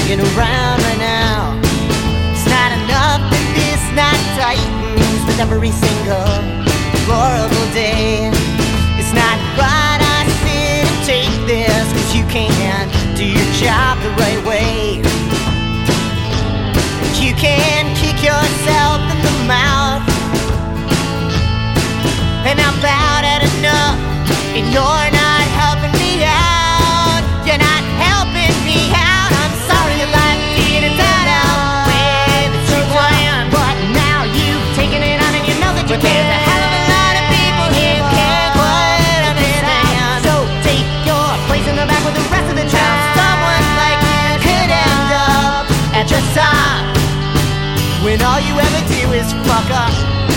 hanging around right now. It's not enough that this night tightens with every single horrible day. It's not right I sit and take this, 'cause you can't do your job the right way. You can't kick yourself in the mouth, and I'm about at enough, and you're not helping me out. You're not helping me out. I'm sorry life didn't turn out way that you planned, but now you've taken it on and you know that you can. There's a hell of a lot of people here who can't quite understand. So take your place in the back with the rest of the town. Someone like you could end up at your top when all you ever do is fuck up.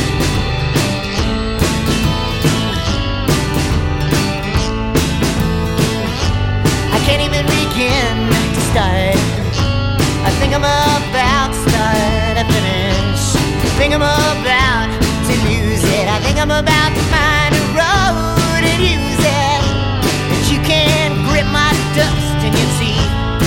I can't even begin to start. I think I'm about to start to finish. I think I'm about to lose it. I think I'm about to find a road and use it. But you can't grip my dust in your teeth.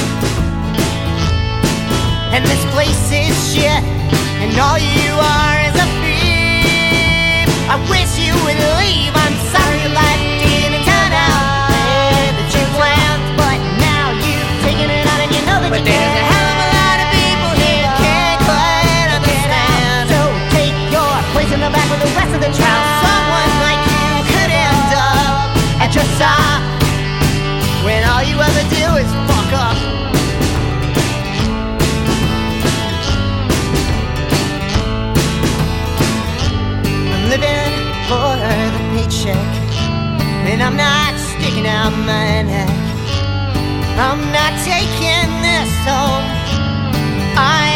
And this place is shit, and all you are is a thief. I wish you would leave. I'm sorry life didn't turn out the way that you planned, but now you've taken it on and you know that you can. But there's a hell of a lot of people here who can't quite understand. So take your place in the back with the rest of the crowd. Someone like you could end up at your side when all you ever do is fuck up. Living for the paycheck, and I'm not sticking out my neck. I'm not taking this home. I